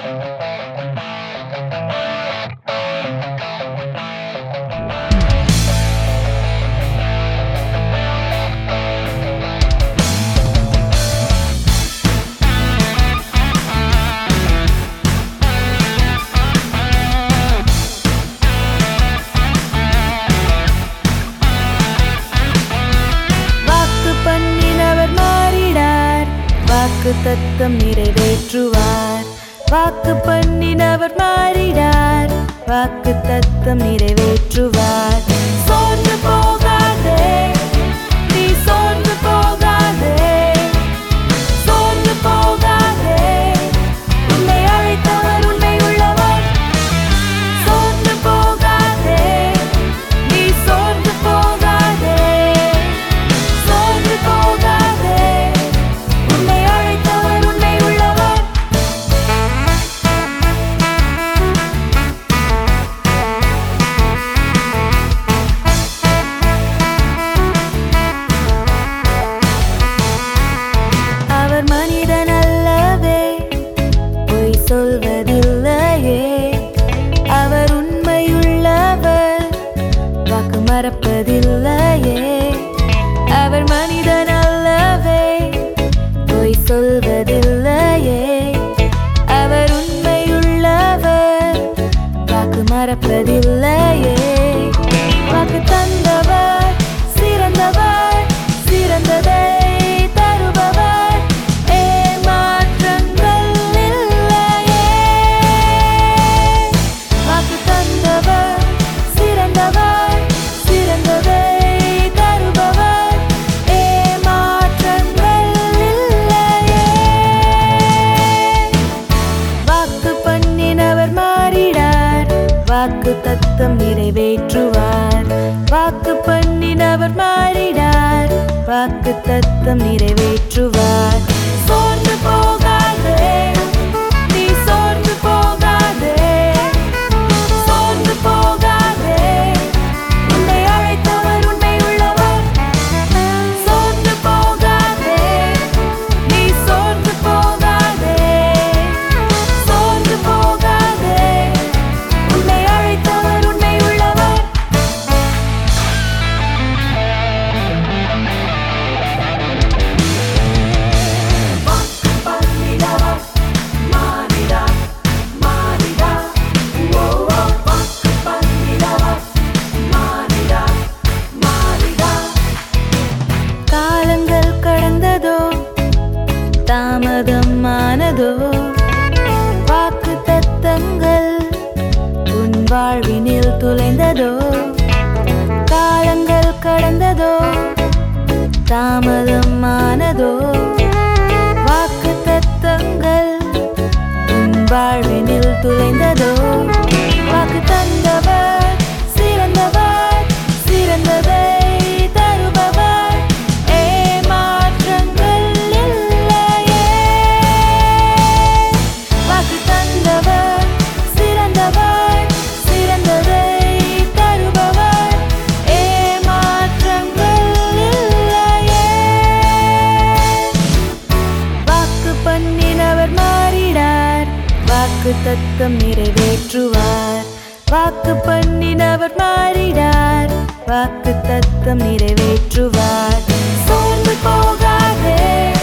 வாக்கு தத்தம் நிறைவேற்றுவார். வாக்கு பண்ணினவர் மாறிடார். வாக்கு தத்தம் நிறைவேற்றுவார். சோர்ந்து போகாதே, நீ சோர்ந்து போகாதே, சோர்ந்து போகாதே, உன்னை அழைத்தவர் உன்னை உள்ளவர். சோர்ந்து போகாதே, நீ சோர்ந்து போகாதே, சோர்ந்து போகாதே, உன்னை அழைத்தவர் உன்னை உள்ளவர். அவர் மனிதன் அல்லவே, பொய் சொல்வதில்லையே. அவர் உண்மையுள்ளவர், வாக்கு மறப்பதில்லையே. அவர் மனிதன் அல்லவே, பொய் சொல்வதில்லையே. அவர் உண்மையுள்ளவர், வாக்கு மறப்பதில்லையே. வாக்கு தந்தவர் சிறந்தவர், சிறந்ததை தருபவர், ஏமாற்றங்கள் இல்லையே. வாக்கு தந்தவர் சிறந்தவர், சிறந்ததை தருபவர், ஏமாற்றங்கள் இல்லையே. வாக்கு பண்ணினவர் மாறிடார். வாக்கு தத்தம் நிறைவேற்றுவார். வாக்கு பண்ணினவர் மாறிடார். வாக்கு தத்தம் நிறைவேற்றுவார். சோர்ந்து போகாதே, நீ சோர்ந்து போகாதே, சோர்ந்து போகாதே, உன்னை அழைத்தவர் உன்னை உள்ளவர். சோர்ந்து போகாதே, நீ சோர்ந்து போகாதே, சோர்ந்து போகாதே, உன்னை அழைத்தவர் உன்னை உள்ளவர். வாக்கு பண்ணினவர் மாறிடார், மாறிடார். வாக்கு பண்ணினவர் மாறிடார், மாறிடார். காலங்கள் கடந்ததோ, தாமதமானதோ, வாக்கு தத்தங்கள் உன் வாழ்வினில் துளைந்ததோ. காலங்கள் கடந்ததோ, தாமதமானதோ, வாக்கு தத்தங்கள் உன் வாழ்வினில் துளைந்ததோ. வாக்கு தந்தவர் சிறந்தவர், சிறந்ததை தருபவர், ஏமாற்றங்கள் இல்லையே. வாக்கு தந்தவர் சிறந்தவர், சிறந்ததை தருபவர், ஏமாற்றங்கள் இல்லையே. வாக்கு பண்ணினவர் மாறிடார். வாக்கு தத்தம் நிறைவேற்றுவார். வாக்கு பண்ணினவர் மாறிடார். வாக்கு தத்தம் நிறைவேற்றுவார். சோர்ந்து போகாதே,